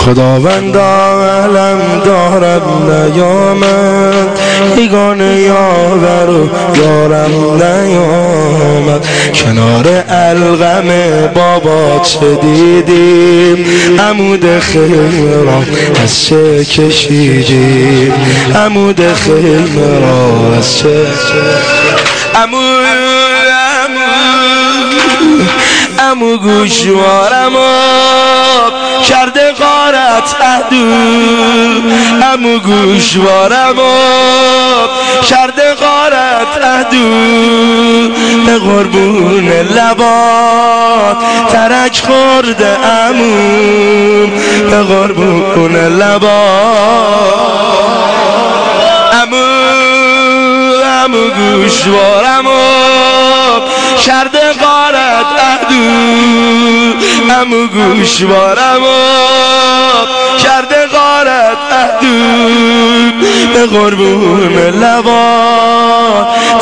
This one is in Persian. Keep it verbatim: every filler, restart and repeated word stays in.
خداوندا علم دارد نیامد، یگانه یاور و یارم نیامد. کنار الغم بابا چه دیدیم، عمود خیمه را از چه کشیدیم، عمود خیمه را از چه عمود عمو گوشوارم آب کرده غارت اهدو، عمو گوشوارم آب کرده غارت اهدو. به قربون لبات ترک خورده عمو، به قربون لبات عمو عمو گوشوارم آب کرده غارت اهدو، عمو گوشوارم آب کرده غارت اهدو. به قربون لبات